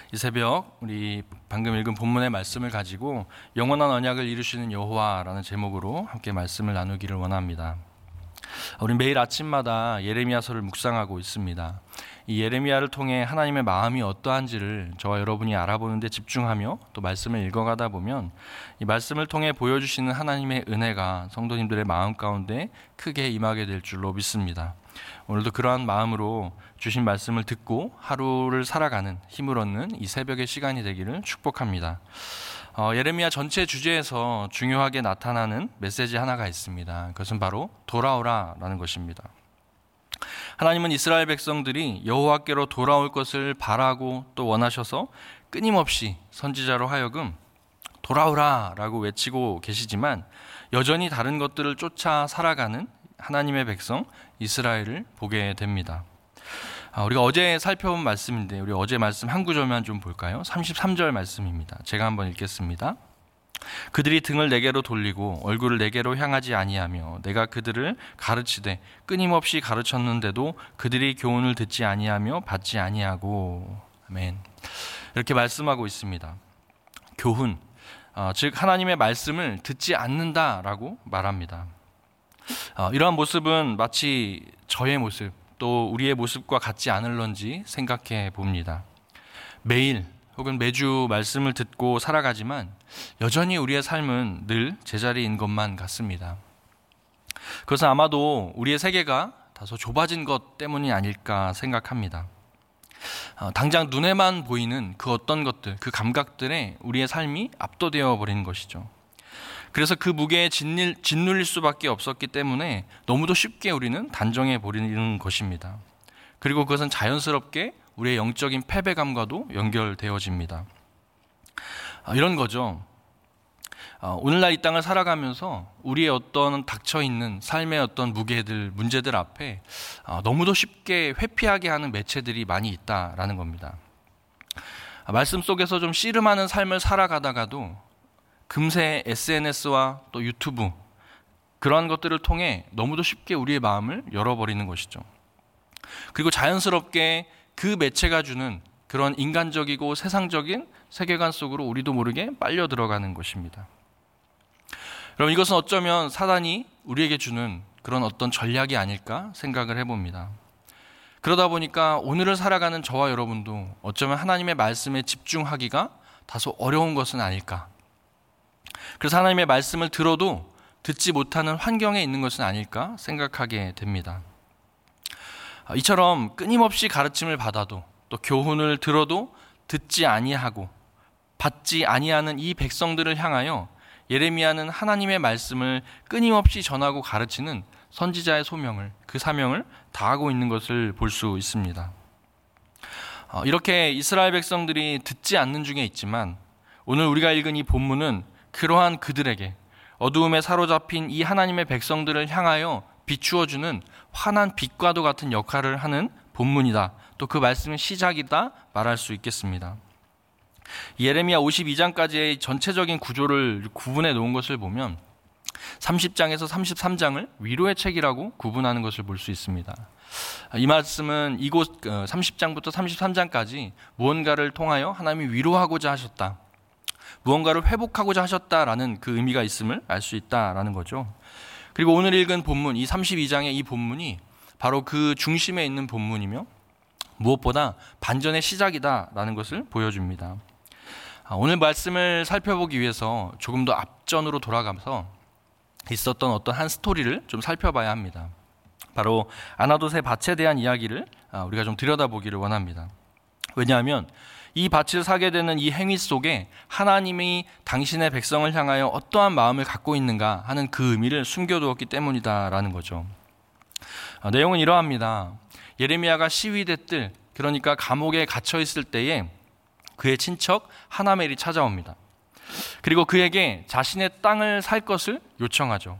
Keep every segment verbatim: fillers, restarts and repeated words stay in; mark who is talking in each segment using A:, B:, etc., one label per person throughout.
A: 이 새벽 우리 방금 읽은 본문의 말씀을 가지고 영원한 언약을 이루시는 여호와라는 제목으로 함께 말씀을 나누기를 원합니다. 우리 매일 아침마다 예레미야서를 묵상하고 있습니다. 이 예레미야를 통해 하나님의 마음이 어떠한지를 저와 여러분이 알아보는 데 집중하며 또 말씀을 읽어가다 보면 이 말씀을 통해 보여주시는 하나님의 은혜가 성도님들의 마음 가운데 크게 임하게 될 줄로 믿습니다. 오늘도 그러한 마음으로 주신 말씀을 듣고 하루를 살아가는 힘을 얻는 이 새벽의 시간이 되기를 축복합니다. 어, 예레미야 전체 주제에서 중요하게 나타나는 메시지 하나가 있습니다. 그것은 바로 돌아오라라는 것입니다. 하나님은 이스라엘 백성들이 여호와께로 돌아올 것을 바라고 또 원하셔서 끊임없이 선지자로 하여금 돌아오라라고 외치고 계시지만 여전히 다른 것들을 쫓아 살아가는 하나님의 백성 이스라엘을 보게 됩니다. 아, 우리가 어제 살펴본 말씀인데 우리 어제 말씀 한 구절만 좀 볼까요? 삼십삼 절 말씀입니다. 제가 한번 읽겠습니다. 그들이 등을 내게로 돌리고 얼굴을 내게로 향하지 아니하며 내가 그들을 가르치되 끊임없이 가르쳤는데도 그들이 교훈을 듣지 아니하며 받지 아니하고. 아멘. 이렇게 말씀하고 있습니다. 교훈, 어, 즉 하나님의 말씀을 듣지 않는다라고 말합니다. 어, 이러한 모습은 마치 저의 모습 또 우리의 모습과 같지 않을런지 생각해 봅니다. 매일 혹은 매주 말씀을 듣고 살아가지만 여전히 우리의 삶은 늘 제자리인 것만 같습니다. 그것은 아마도 우리의 세계가 다소 좁아진 것 때문이 아닐까 생각합니다. 어, 당장 눈에만 보이는 그 어떤 것들, 그 감각들에 우리의 삶이 압도되어 버리는 것이죠. 그래서 그 무게에 짓눌, 짓눌릴 수밖에 없었기 때문에 너무도 쉽게 우리는 단정해 버리는 것입니다. 그리고 그것은 자연스럽게 우리의 영적인 패배감과도 연결되어집니다. 이런 거죠. 오늘날 이 땅을 살아가면서 우리의 어떤 닥쳐있는 삶의 어떤 무게들, 문제들 앞에 너무도 쉽게 회피하게 하는 매체들이 많이 있다라는 겁니다. 말씀 속에서 좀 씨름하는 삶을 살아가다가도 금세 에스엔에스와 또 유튜브 그러한 것들을 통해 너무도 쉽게 우리의 마음을 열어버리는 것이죠. 그리고 자연스럽게 그 매체가 주는 그런 인간적이고 세상적인 세계관 속으로 우리도 모르게 빨려 들어가는 것입니다. 여러분, 이것은 어쩌면 사단이 우리에게 주는 그런 어떤 전략이 아닐까 생각을 해봅니다. 그러다 보니까 오늘을 살아가는 저와 여러분도 어쩌면 하나님의 말씀에 집중하기가 다소 어려운 것은 아닐까. 그래서 하나님의 말씀을 들어도 듣지 못하는 환경에 있는 것은 아닐까 생각하게 됩니다. 이처럼 끊임없이 가르침을 받아도 또 교훈을 들어도 듣지 아니하고 받지 아니하는 이 백성들을 향하여 예레미야는 하나님의 말씀을 끊임없이 전하고 가르치는 선지자의 소명을, 그 사명을 다하고 있는 것을 볼 수 있습니다. 이렇게 이스라엘 백성들이 듣지 않는 중에 있지만 오늘 우리가 읽은 이 본문은 그러한 그들에게 어두움에 사로잡힌 이 하나님의 백성들을 향하여 비추어주는 환한 빛과도 같은 역할을 하는 본문이다. 또 그 말씀의 시작이다 말할 수 있겠습니다. 예레미야 오십이 장까지의 전체적인 구조를 구분해 놓은 것을 보면 삼십 장에서 삼십삼 장을 위로의 책이라고 구분하는 것을 볼 수 있습니다. 이 말씀은 이곳 삼십 장부터 삼십삼 장까지 무언가를 통하여 하나님이 위로하고자 하셨다, 무언가를 회복하고자 하셨다라는 그 의미가 있음을 알 수 있다라는 거죠. 그리고 오늘 읽은 본문, 이 삼십이 장의 이 본문이 바로 그 중심에 있는 본문이며 무엇보다 반전의 시작이다라는 것을 보여줍니다. 오늘 말씀을 살펴보기 위해서 조금 더 앞전으로 돌아가면서 있었던 어떤 한 스토리를 좀 살펴봐야 합니다. 바로 아나돗의 밭에 대한 이야기를 우리가 좀 들여다보기를 원합니다. 왜냐하면 이 밭을 사게 되는 이 행위 속에 하나님이 당신의 백성을 향하여 어떠한 마음을 갖고 있는가 하는 그 의미를 숨겨두었기 때문이다라는 거죠. 아, 내용은 이러합니다. 예레미야가 시위대 뜰, 그러니까 감옥에 갇혀 있을 때에 그의 친척 하나멜이 찾아옵니다. 그리고 그에게 자신의 땅을 살 것을 요청하죠.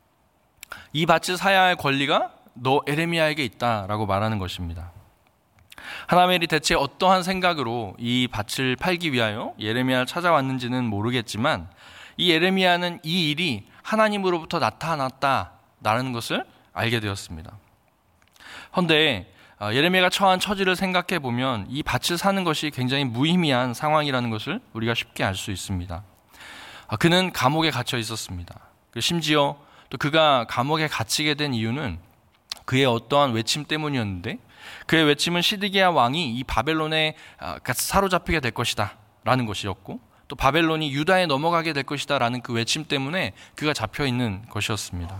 A: 이 밭을 사야 할 권리가 너 예레미야에게 있다라고 말하는 것입니다. 하나멜이 대체 어떠한 생각으로 이 밭을 팔기 위하여 예레미야를 찾아왔는지는 모르겠지만 이 예레미야는 이 일이 하나님으로부터 나타났다라는 것을 알게 되었습니다. 그런데 예레미야가 처한 처지를 생각해 보면 이 밭을 사는 것이 굉장히 무의미한 상황이라는 것을 우리가 쉽게 알 수 있습니다. 그는 감옥에 갇혀 있었습니다. 심지어 또 그가 감옥에 갇히게 된 이유는 그의 어떠한 외침 때문이었는데, 그의 외침은 시드기야 왕이 이 바벨론에 사로잡히게 될 것이다 라는 것이었고, 또 바벨론이 유다에 넘어가게 될 것이다 라는 그 외침 때문에 그가 잡혀 있는 것이었습니다.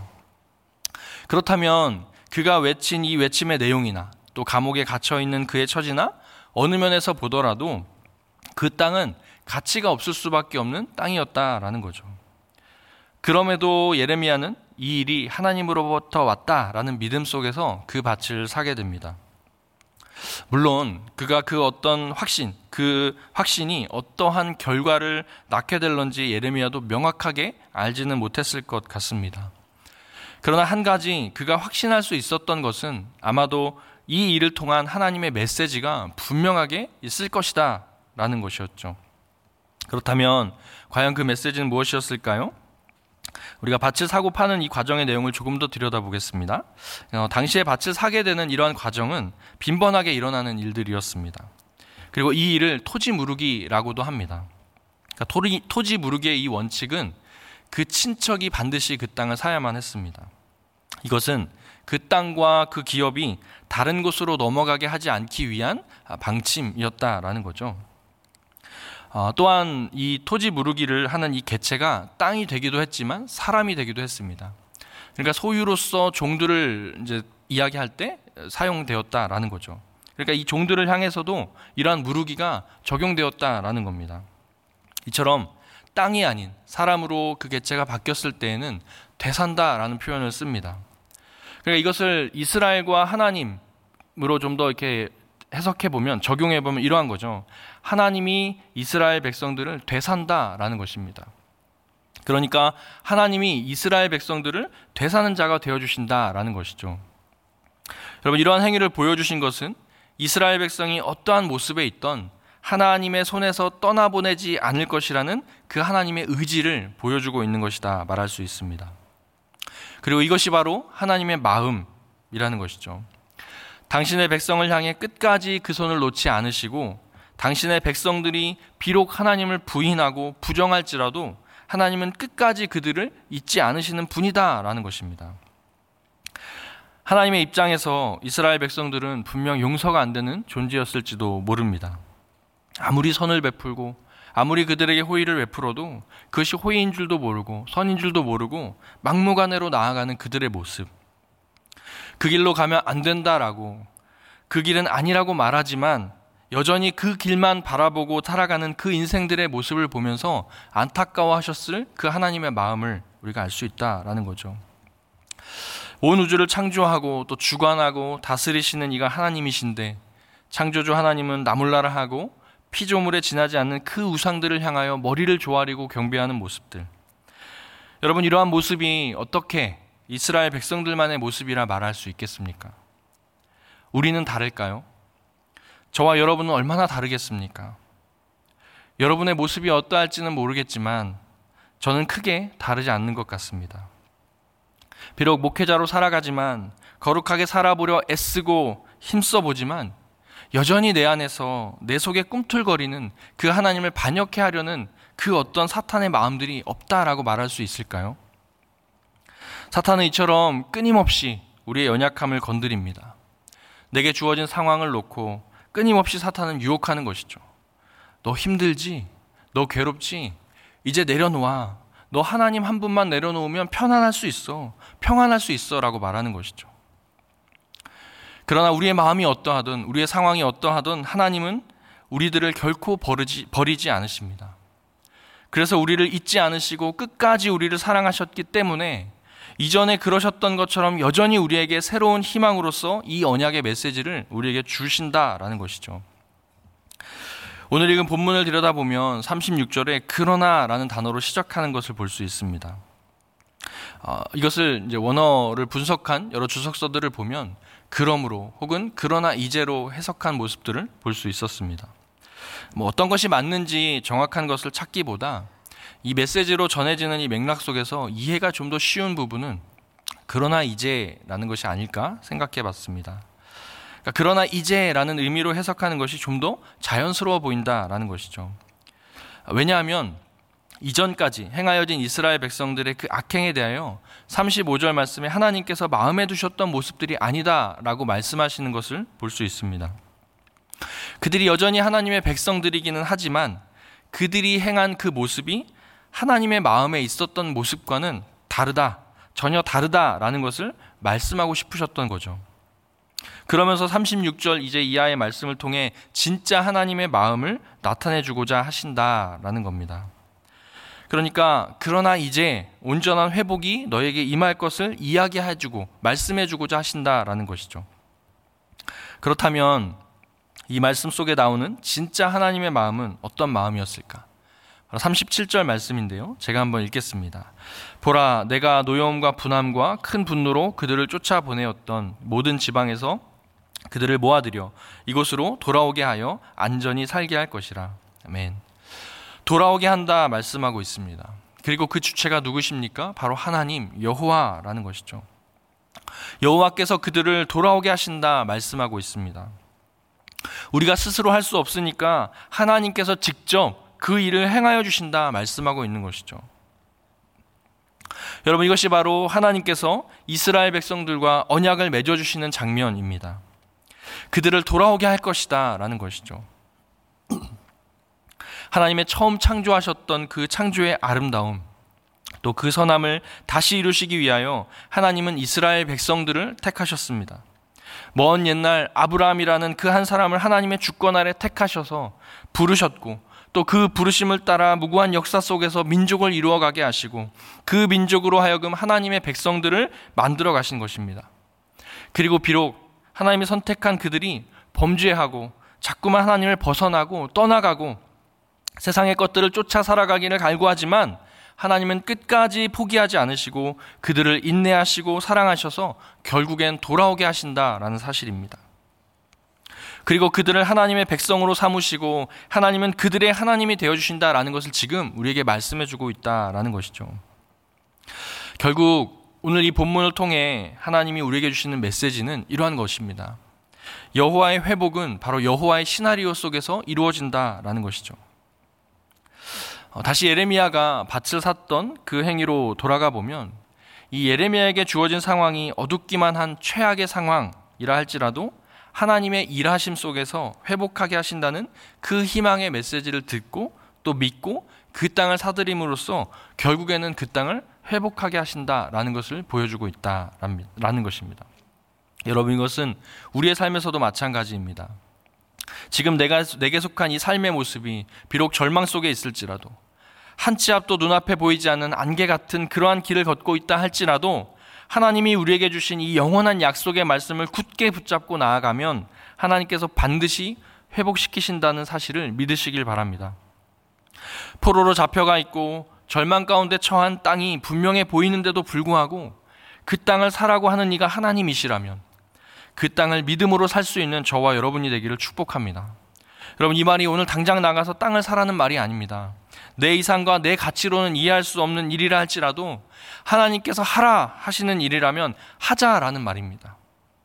A: 그렇다면 그가 외친 이 외침의 내용이나 또 감옥에 갇혀 있는 그의 처지나 어느 면에서 보더라도 그 땅은 가치가 없을 수밖에 없는 땅이었다라는 거죠. 그럼에도 예레미야는 이 일이 하나님으로부터 왔다라는 믿음 속에서 그 밭을 사게 됩니다. 물론 그가 그 어떤 확신, 그 확신이 어떠한 결과를 낳게 될런지 예레미야도 명확하게 알지는 못했을 것 같습니다. 그러나 한 가지 그가 확신할 수 있었던 것은 아마도 이 일을 통한 하나님의 메시지가 분명하게 있을 것이다 라는 것이었죠. 그렇다면 과연 그 메시지는 무엇이었을까요? 우리가 밭을 사고 파는 이 과정의 내용을 조금 더 들여다보겠습니다. 어, 당시에 밭을 사게 되는 이러한 과정은 빈번하게 일어나는 일들이었습니다. 그리고 이 일을 토지 무르기라고도 합니다. 그러니까 토리, 토지 무르기의 이 원칙은 그 친척이 반드시 그 땅을 사야만 했습니다. 이것은 그 땅과 그 기업이 다른 곳으로 넘어가게 하지 않기 위한 방침이었다라는 거죠. 어, 또한 이 토지 무르기를 하는 이 개체가 땅이 되기도 했지만 사람이 되기도 했습니다. 그러니까 소유로서 종들을 이제 이야기할 때 사용되었다라는 거죠. 그러니까 이 종들을 향해서도 이러한 무르기가 적용되었다라는 겁니다. 이처럼 땅이 아닌 사람으로 그 개체가 바뀌었을 때에는 되산다라는 표현을 씁니다. 그러니까 이것을 이스라엘과 하나님으로 좀 더 이렇게 해석해 보면, 적용해 보면 이러한 거죠. 하나님이 이스라엘 백성들을 되산다라는 것입니다. 그러니까 하나님이 이스라엘 백성들을 되사는 자가 되어 주신다라는 것이죠. 여러분, 이러한 행위를 보여주신 것은 이스라엘 백성이 어떠한 모습에 있던 하나님의 손에서 떠나보내지 않을 것이라는 그 하나님의 의지를 보여주고 있는 것이다 말할 수 있습니다. 그리고 이것이 바로 하나님의 마음이라는 것이죠. 당신의 백성을 향해 끝까지 그 손을 놓지 않으시고, 당신의 백성들이 비록 하나님을 부인하고 부정할지라도 하나님은 끝까지 그들을 잊지 않으시는 분이다라는 것입니다. 하나님의 입장에서 이스라엘 백성들은 분명 용서가 안 되는 존재였을지도 모릅니다. 아무리 선을 베풀고 아무리 그들에게 호의를 베풀어도 그것이 호의인 줄도 모르고 선인 줄도 모르고 막무가내로 나아가는 그들의 모습, 그 길로 가면 안 된다라고, 그 길은 아니라고 말하지만 여전히 그 길만 바라보고 살아가는 그 인생들의 모습을 보면서 안타까워하셨을 그 하나님의 마음을 우리가 알 수 있다라는 거죠. 온 우주를 창조하고 또 주관하고 다스리시는 이가 하나님이신데, 창조주 하나님은 나몰라라 하고 피조물에 지나지 않는 그 우상들을 향하여 머리를 조아리고 경배하는 모습들, 여러분, 이러한 모습이 어떻게 이스라엘 백성들만의 모습이라 말할 수 있겠습니까? 우리는 다를까요? 저와 여러분은 얼마나 다르겠습니까? 여러분의 모습이 어떠할지는 모르겠지만 저는 크게 다르지 않는 것 같습니다. 비록 목회자로 살아가지만, 거룩하게 살아보려 애쓰고 힘써보지만 여전히 내 안에서 내 속에 꿈틀거리는 그 하나님을 반역해 하려는 그 어떤 사탄의 마음들이 없다라고 말할 수 있을까요? 사탄은 이처럼 끊임없이 우리의 연약함을 건드립니다. 내게 주어진 상황을 놓고 끊임없이 사탄은 유혹하는 것이죠. 너 힘들지? 너 괴롭지? 이제 내려놓아. 너 하나님 한 분만 내려놓으면 편안할 수 있어. 평안할 수 있어 라고 말하는 것이죠. 그러나 우리의 마음이 어떠하든, 우리의 상황이 어떠하든 하나님은 우리들을 결코 버리지, 버리지 않으십니다. 그래서 우리를 잊지 않으시고 끝까지 우리를 사랑하셨기 때문에 이전에 그러셨던 것처럼 여전히 우리에게 새로운 희망으로서 이 언약의 메시지를 우리에게 주신다라는 것이죠. 오늘 읽은 본문을 들여다보면 삼십육 절에 그러나 라는 단어로 시작하는 것을 볼 수 있습니다. 어, 이것을 이제 원어를 분석한 여러 주석서들을 보면 그러므로 혹은 그러나 이제로 해석한 모습들을 볼 수 있었습니다. 뭐 어떤 것이 맞는지 정확한 것을 찾기보다 이 메시지로 전해지는 이 맥락 속에서 이해가 좀 더 쉬운 부분은 그러나 이제라는 것이 아닐까 생각해 봤습니다. 그러니까 그러나 이제라는 의미로 해석하는 것이 좀 더 자연스러워 보인다라는 것이죠. 왜냐하면 이전까지 행하여진 이스라엘 백성들의 그 악행에 대하여 삼십오 절 말씀에 하나님께서 마음에 두셨던 모습들이 아니다라고 말씀하시는 것을 볼 수 있습니다. 그들이 여전히 하나님의 백성들이기는 하지만 그들이 행한 그 모습이 하나님의 마음에 있었던 모습과는 다르다, 전혀 다르다라는 것을 말씀하고 싶으셨던 거죠. 그러면서 삼십육 절 이제 이하의 말씀을 통해 진짜 하나님의 마음을 나타내 주고자 하신다라는 겁니다. 그러니까 그러나 이제 온전한 회복이 너에게 임할 것을 이야기해 주고 말씀해 주고자 하신다라는 것이죠. 그렇다면 이 말씀 속에 나오는 진짜 하나님의 마음은 어떤 마음이었을까? 삼십칠 절 말씀인데요. 제가 한번 읽겠습니다. 보라, 내가 노여움과 분함과 큰 분노로 그들을 쫓아보내었던 모든 지방에서 그들을 모아들여 이곳으로 돌아오게 하여 안전히 살게 할 것이라. 아멘. 돌아오게 한다 말씀하고 있습니다. 그리고 그 주체가 누구십니까? 바로 하나님 여호와라는 것이죠. 여호와께서 그들을 돌아오게 하신다 말씀하고 있습니다. 우리가 스스로 할 수 없으니까 하나님께서 직접 그 일을 행하여 주신다 말씀하고 있는 것이죠. 여러분, 이것이 바로 하나님께서 이스라엘 백성들과 언약을 맺어주시는 장면입니다. 그들을 돌아오게 할 것이다 라는 것이죠. 하나님의 처음 창조하셨던 그 창조의 아름다움, 또 그 선함을 다시 이루시기 위하여 하나님은 이스라엘 백성들을 택하셨습니다. 먼 옛날 아브라함이라는 그 한 사람을 하나님의 주권 아래 택하셔서 부르셨고, 또 그 부르심을 따라 무고한 역사 속에서 민족을 이루어가게 하시고 그 민족으로 하여금 하나님의 백성들을 만들어 가신 것입니다. 그리고 비록 하나님이 선택한 그들이 범죄하고 자꾸만 하나님을 벗어나고 떠나가고 세상의 것들을 쫓아 살아가기를 갈구하지만 하나님은 끝까지 포기하지 않으시고 그들을 인내하시고 사랑하셔서 결국엔 돌아오게 하신다라는 사실입니다. 그리고 그들을 하나님의 백성으로 삼으시고 하나님은 그들의 하나님이 되어주신다라는 것을 지금 우리에게 말씀해주고 있다라는 것이죠. 결국 오늘 이 본문을 통해 하나님이 우리에게 주시는 메시지는 이러한 것입니다. 여호와의 회복은 바로 여호와의 시나리오 속에서 이루어진다라는 것이죠. 다시 예레미야가 밭을 샀던 그 행위로 돌아가 보면 이 예레미야에게 주어진 상황이 어둡기만 한 최악의 상황이라 할지라도 하나님의 일하심 속에서 회복하게 하신다는 그 희망의 메시지를 듣고 또 믿고 그 땅을 사들임으로써 결국에는 그 땅을 회복하게 하신다라는 것을 보여주고 있다라는 것입니다. 여러분, 이것은 우리의 삶에서도 마찬가지입니다. 지금 내가, 내게 속한 이 삶의 모습이 비록 절망 속에 있을지라도 한 치 앞도 눈앞에 보이지 않는 안개 같은 그러한 길을 걷고 있다 할지라도 하나님이 우리에게 주신 이 영원한 약속의 말씀을 굳게 붙잡고 나아가면 하나님께서 반드시 회복시키신다는 사실을 믿으시길 바랍니다. 포로로 잡혀가 있고 절망 가운데 처한 땅이 분명해 보이는데도 불구하고 그 땅을 사라고 하는 이가 하나님이시라면 그 땅을 믿음으로 살 수 있는 저와 여러분이 되기를 축복합니다. 여러분, 이 말이 오늘 당장 나가서 땅을 사라는 말이 아닙니다. 내 이상과 내 가치로는 이해할 수 없는 일이라 할지라도 하나님께서 하라 하시는 일이라면 하자라는 말입니다.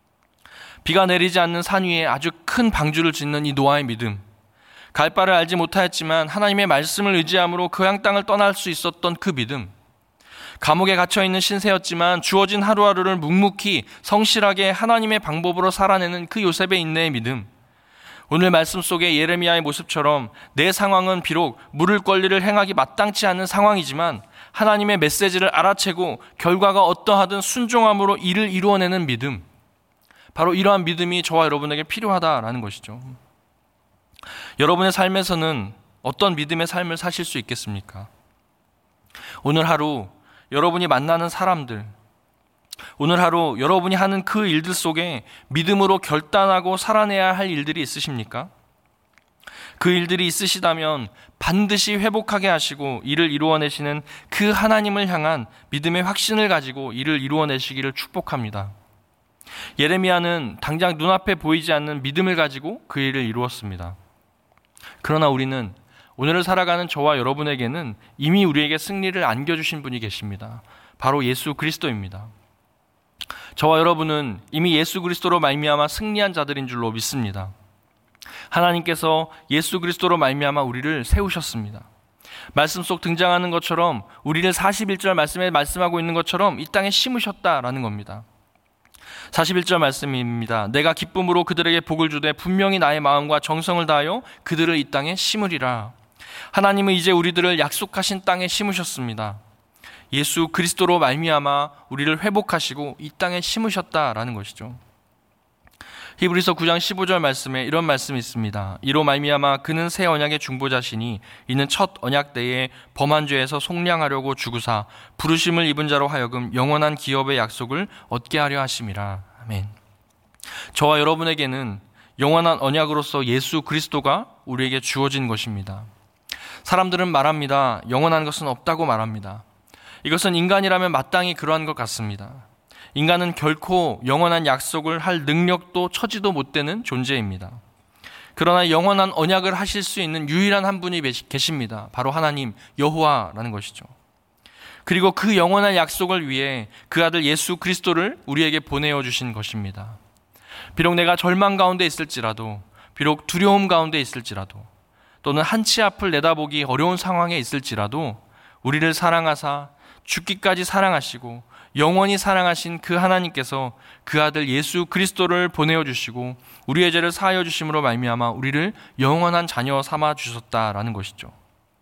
A: 비가 내리지 않는 산 위에 아주 큰 방주를 짓는 이 노아의 믿음, 갈 바를 알지 못하였지만 하나님의 말씀을 의지함으로 고향 땅을 떠날 수 있었던 그 믿음, 감옥에 갇혀있는 신세였지만 주어진 하루하루를 묵묵히 성실하게 하나님의 방법으로 살아내는 그 요셉의 인내의 믿음, 오늘 말씀 속의 예레미야의 모습처럼 내 상황은 비록 물을 권리를 행하기 마땅치 않은 상황이지만 하나님의 메시지를 알아채고 결과가 어떠하든 순종함으로 일을 이루어내는 믿음, 바로 이러한 믿음이 저와 여러분에게 필요하다라는 것이죠. 여러분의 삶에서는 어떤 믿음의 삶을 사실 수 있겠습니까? 오늘 하루 여러분이 만나는 사람들, 오늘 하루 여러분이 하는 그 일들 속에 믿음으로 결단하고 살아내야 할 일들이 있으십니까? 그 일들이 있으시다면 반드시 회복하게 하시고 일을 이루어내시는 그 하나님을 향한 믿음의 확신을 가지고 일을 이루어내시기를 축복합니다. 예레미야는 당장 눈앞에 보이지 않는 믿음을 가지고 그 일을 이루었습니다. 그러나 우리는 오늘을 살아가는 저와 여러분에게는 이미 우리에게 승리를 안겨주신 분이 계십니다. 바로 예수 그리스도입니다. 저와 여러분은 이미 예수 그리스도로 말미암아 승리한 자들인 줄로 믿습니다. 하나님께서 예수 그리스도로 말미암아 우리를 세우셨습니다. 말씀 속 등장하는 것처럼 우리를 사십일 절 말씀에 말씀하고 있는 것처럼 이 땅에 심으셨다라는 겁니다. 사십일 절 말씀입니다. 내가 기쁨으로 그들에게 복을 주되 분명히 나의 마음과 정성을 다하여 그들을 이 땅에 심으리라. 하나님은 이제 우리들을 약속하신 땅에 심으셨습니다. 예수 그리스도로 말미암아 우리를 회복하시고 이 땅에 심으셨다라는 것이죠. 히브리서 구 장 십오 절 말씀에 이런 말씀이 있습니다. 이로 말미암아 그는 새 언약의 중보자시니 이는 첫 언약 때에 범한 죄에서 속량하려고 죽으사 부르심을 입은 자로 하여금 영원한 기업의 약속을 얻게 하려 하심이라. 아멘. 저와 여러분에게는 영원한 언약으로서 예수 그리스도가 우리에게 주어진 것입니다. 사람들은 말합니다. 영원한 것은 없다고 말합니다. 이것은 인간이라면 마땅히 그러한 것 같습니다. 인간은 결코 영원한 약속을 할 능력도 처지도 못 되는 존재입니다. 그러나 영원한 언약을 하실 수 있는 유일한 한 분이 계십니다. 바로 하나님 여호와라는 것이죠. 그리고 그 영원한 약속을 위해 그 아들 예수 그리스도를 우리에게 보내어 주신 것입니다. 비록 내가 절망 가운데 있을지라도, 비록 두려움 가운데 있을지라도, 또는 한치 앞을 내다보기 어려운 상황에 있을지라도 우리를 사랑하사 죽기까지 사랑하시고 영원히 사랑하신 그 하나님께서 그 아들 예수 그리스도를 보내어 주시고 우리의 죄를 사하여 주심으로 말미암아 우리를 영원한 자녀 삼아 주셨다라는 것이죠.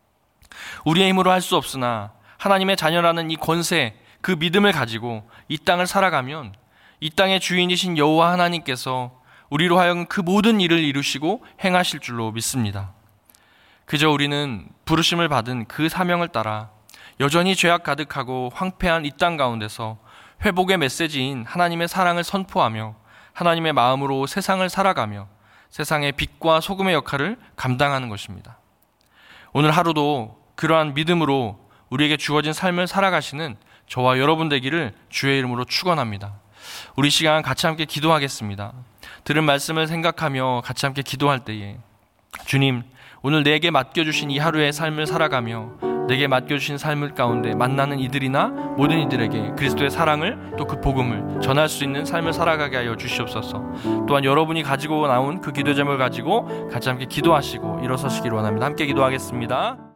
A: 우리의 힘으로 할 수 없으나 하나님의 자녀라는 이 권세, 그 믿음을 가지고 이 땅을 살아가면 이 땅의 주인이신 여호와 하나님께서 우리로 하여금 그 모든 일을 이루시고 행하실 줄로 믿습니다. 그저 우리는 부르심을 받은 그 사명을 따라 여전히 죄악 가득하고 황폐한 이 땅 가운데서 회복의 메시지인 하나님의 사랑을 선포하며 하나님의 마음으로 세상을 살아가며 세상의 빛과 소금의 역할을 감당하는 것입니다. 오늘 하루도 그러한 믿음으로 우리에게 주어진 삶을 살아가시는 저와 여러분 되기를 주의 이름으로 축원합니다. 우리 시간 같이 함께 기도하겠습니다. 들은 말씀을 생각하며 같이 함께 기도할 때에 주님, 오늘 내게 맡겨주신 이 하루의 삶을 살아가며 내게 맡겨주신 삶을 가운데 만나는 이들이나 모든 이들에게 그리스도의 사랑을 또 그 복음을 전할 수 있는 삶을 살아가게 하여 주시옵소서. 또한 여러분이 가지고 나온 그 기도 제목을 가지고 같이 함께 기도하시고 일어서시기를 원합니다. 함께 기도하겠습니다.